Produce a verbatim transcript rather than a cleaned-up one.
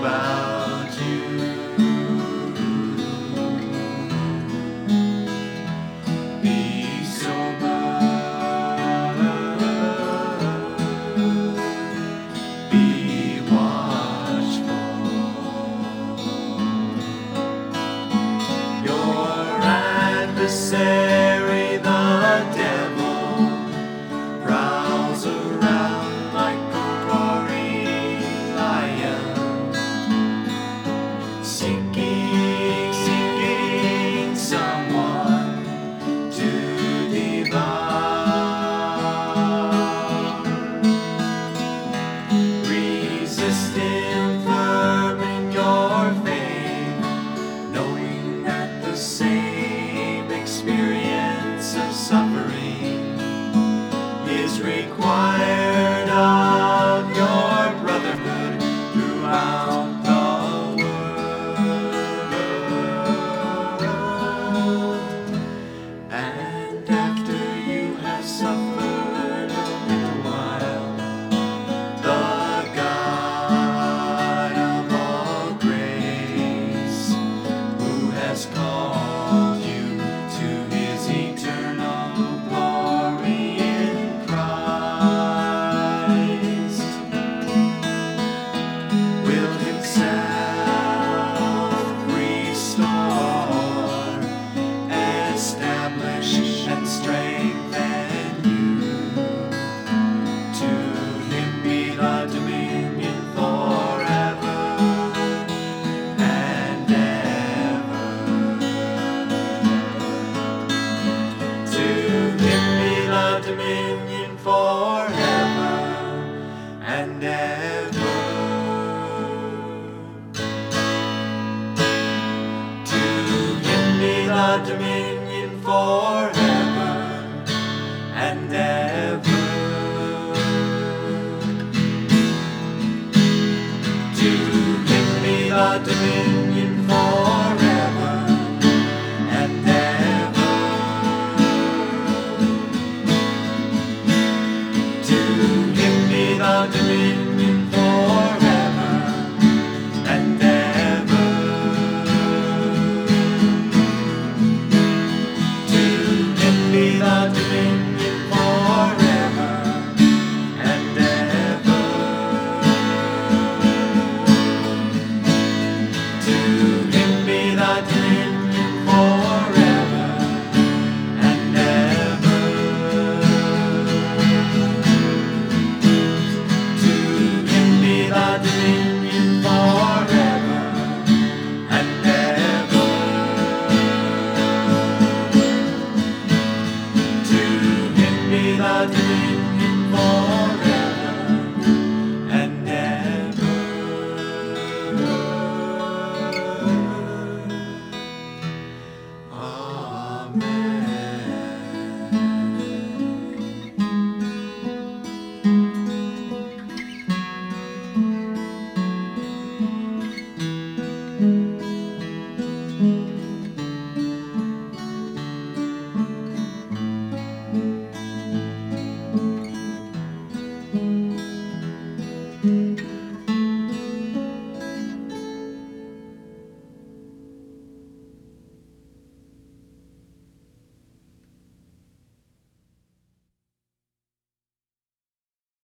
about you. Be sober, be watchful. Your adversary, the devil, prowls around like a roaring lion, seeking, seeking someone to devour. Resist him firm in your faith, knowing that the same experience of suffering is required of your brotherhood throughout the world. And after you have suffered a little while, the God of all grace, who has called you to his eternal glory in Christ, will himself restore, establish, and strengthen you. To him be the dominion forever and ever. To him be the dominion forever and ever. To him be the dominion